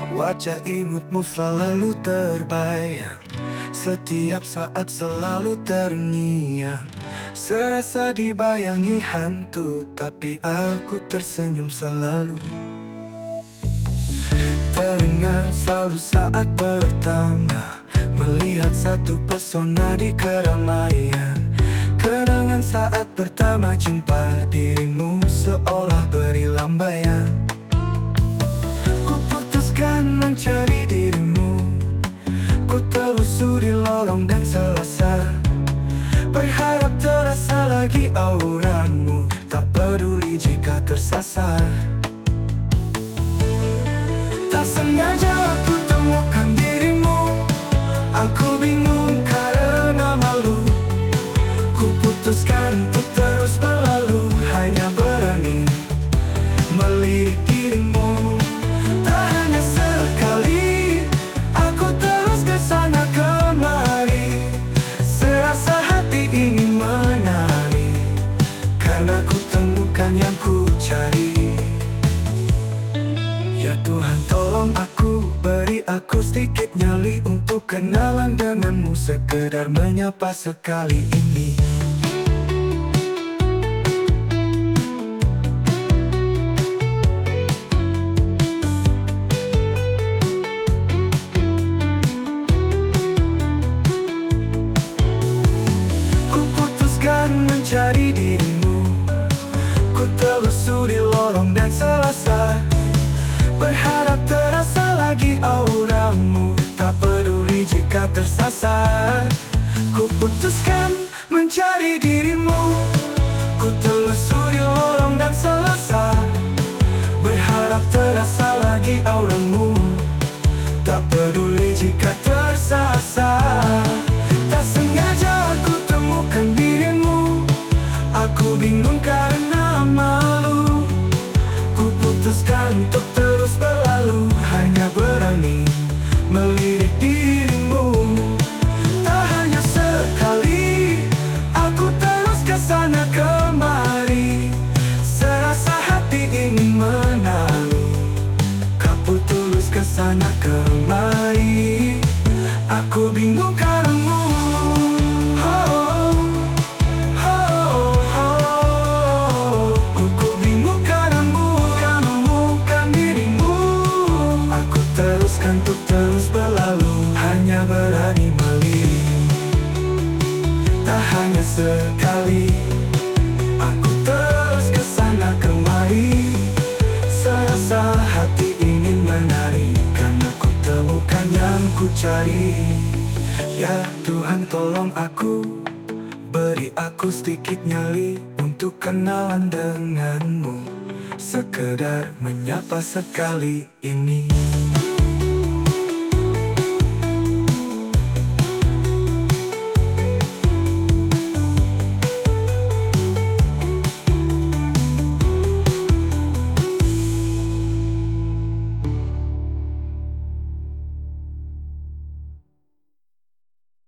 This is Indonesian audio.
Wajah imutmu selalu terbayang, setiap saat selalu terngiang. Serasa dibayangi hantu, tapi aku tersenyum selalu. Teringat selalu saat pertama melihat satu pesona di keramaian. Kenangan saat pertama jumpa dirimu seolah beri lambaian. Ku putuskan mencari dirimu, ku telusuri lorong dan selasar. Berharap terasa lagi auramu, tak peduli jika tersasar. Tak sengaja aku temukan dirimu, aku bingung karena malu. Ku putuskan untuk terus berlalu, hanya berani melirik dirimu. Tak hanya sekali, aku terus kesana kemari. Serasa hati ingin menari, karena ku temukan yang ku cari. Ya Tuhan, tolong aku, beri aku sedikit nyali untuk kenalan denganmu, sekedar menyapa sekali ini. Ku putuskan mencari dirimu, ku telusuri lorong dan selasar. Berharap terasa lagi auramu, tak peduli jika tersasar. Ku putuskan mencari dirimu, ku telusuri lorong dan selasar. Berharap terasa lagi auramu, tak peduli jika tersasar. Tak sengaja aku temukan dirimu, aku bingung karena malu. Ku putuskan untuk terus berlalu, hanya berani melirik dirimu. Tak hanya sekali, aku terus kesana kemari. Serasa hati ingin menari, kau tulus kesana kemari. Aku bingung karenamu. Ku bingung karenamu, kamu bukan dirimu. Aku teruskan untuk terus berlalu, hanya berani melirik. Tak hanya sekali, aku terus kesana kemari. Serasa hati ingin menari, karena ku temukan yang ku cari. Ya Tuhan, tolong aku, beri aku sedikit nyali untuk kenalan denganmu, sekedar menyapa sekali ini.